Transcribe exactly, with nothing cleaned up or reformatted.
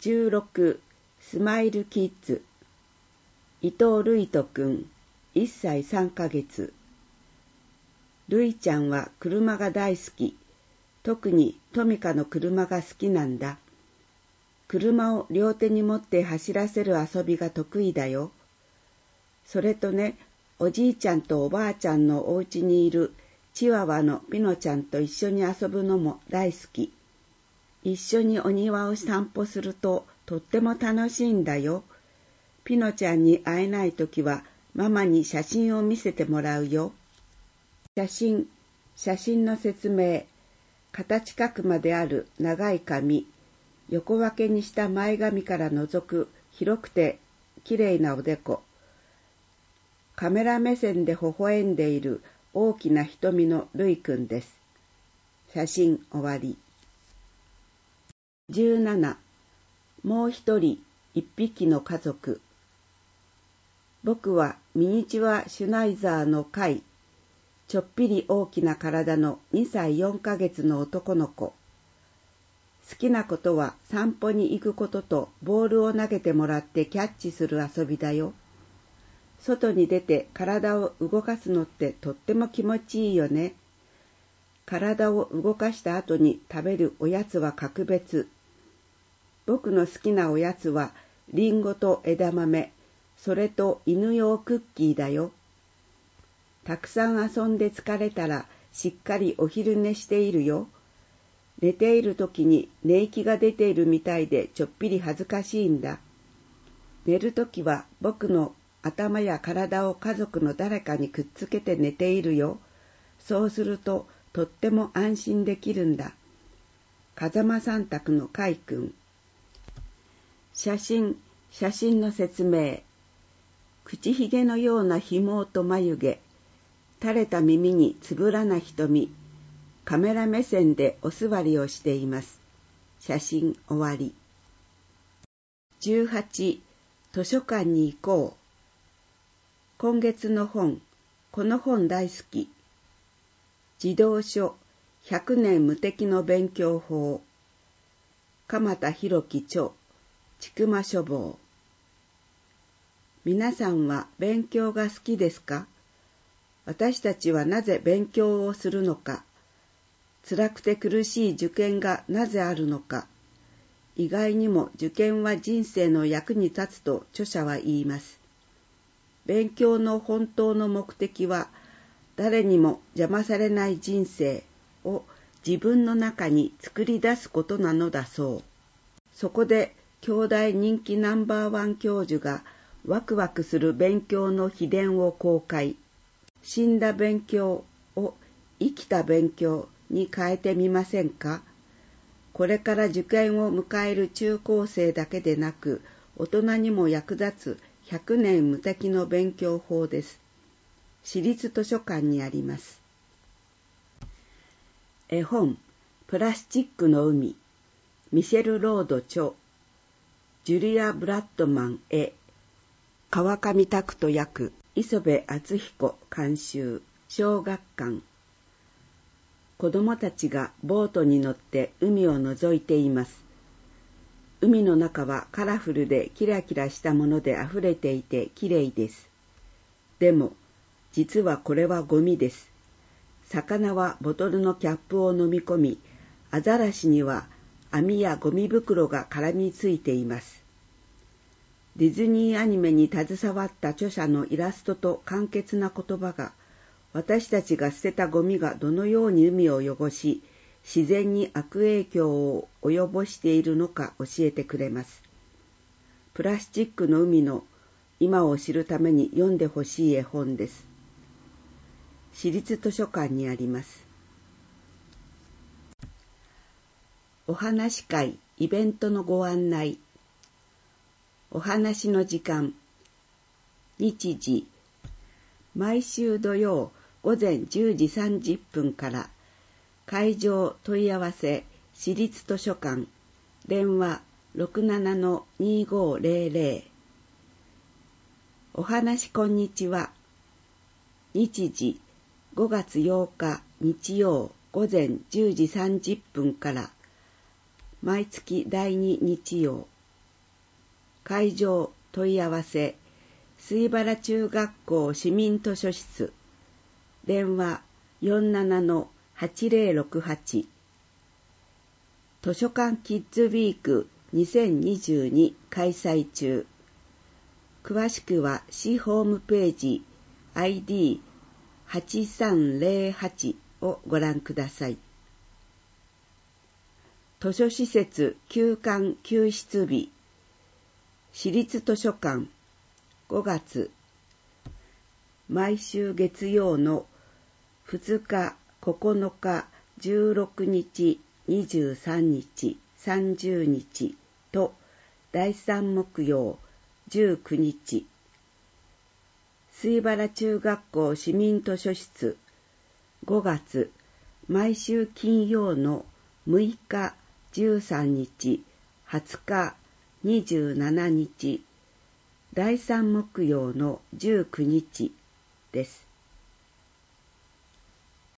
じゅうろくスマイルキッズ。伊藤るいとくんいっさいさんかげつ。るいちゃんは車が大好き。特にトミカの車が好きなんだ。車を両手に持って走らせる遊びが得意だよ。それとね、おじいちゃんとおばあちゃんのお家にいるチワワのピノちゃんと一緒に遊ぶのも大好き。一緒にお庭を散歩するととっても楽しいんだよ。ピノちゃんに会えないときはママに写真を見せてもらうよ。写真、写真の説明。形角まである長い髪、横分けにした前髪から覗く広くてきれいなおでこ。カメラ目線で微笑んでいる大きな瞳のるいくんです。写真終わり。じゅうななもう一人一匹の家族。僕はミニチュアシュナイザーのカイ。ちょっぴり大きな体のにさいよんかげつの男の子。好きなことは散歩に行くこととボールを投げてもらってキャッチする遊びだよ。外に出て体を動かすのってとっても気持ちいいよね。体を動かした後に食べるおやつは格別。僕の好きなおやつはリンゴと枝豆、それと犬用クッキーだよ。たくさん遊んで疲れたらしっかりお昼寝しているよ。寝ている時に寝息が出ているみたいでちょっぴり恥ずかしいんだ。寝る時は僕の頭や体を家族の誰かにくっつけて寝ているよ。そうするととっても安心できるんだ。風間さん宅のカイくん。写真、写真の説明。口ひげのような紐と眉毛。垂れた耳につぶらな瞳。カメラ目線でお座りをしています。写真終わり。じゅうはち図書館に行こう。今月の本、この本大好き。児童書ひゃくねん無敵の勉強法。鎌田博樹著、千曲書房。皆さんは勉強が好きですか？私たちはなぜ勉強をするのか、辛くて苦しい受験がなぜあるのか、意外にも受験は人生の役に立つと著者は言います。勉強の本当の目的は、誰にも邪魔されない人生を自分の中に作り出すことなのだそう。そこで、京大人気ナンバーワン教授がワクワクする勉強の秘伝を公開。死んだ勉強を生きた勉強に変えてみませんか？これから受験を迎える中高生だけでなく、大人にも役立つひゃくねん無敵の勉強法です。私立図書館にあります。絵本、プラスチックの海、ミシェル・ロード著、ジュリア・ブラッドマン絵、川上拓人役、磯部敦彦監修、小学館。子供たちがボートに乗って海を覗いています。海の中はカラフルでキラキラしたものであふれていてきれいです。でも、実はこれはゴミです。魚はボトルのキャップを飲み込み、アザラシには網やゴミ袋が絡みついています。ディズニーアニメに携わった著者のイラストと簡潔な言葉が、私たちが捨てたゴミがどのように海を汚し、自然に悪影響を及ぼしているのか教えてくれます。プラスチックの海の今を知るために読んでほしい絵本です。私立図書館にあります。お話会イベントのご案内。お話の時間。日時。毎週土曜午前じゅうじさんじゅっぷんから。会場問い合わせ私立図書館。電話 ろくななのにごぜろぜろ。お話こんにちは。日時ごがつようか日曜午前じゅうじさんじゅっぷんから。毎月だいに日曜。 会場問い合わせ水原中学校市民図書室電話 よんななのはちぜろろくはち 図書館キッズウィークにせんにじゅうに開催中。詳しくは市ホームページ アイディーはちさんぜろはち をご覧ください。図書施設休館休室日市立図書館ごがつ毎週月曜のふつか、ここのか、じゅうろくにち、にじゅうさんにち、さんじゅうにちとだいさん木曜じゅうくにち水原中学校市民図書室ごがつ毎週金曜のむいか、じゅうさんにち、はつか、にじゅうしちにちだいさん木曜のじゅうくにちです。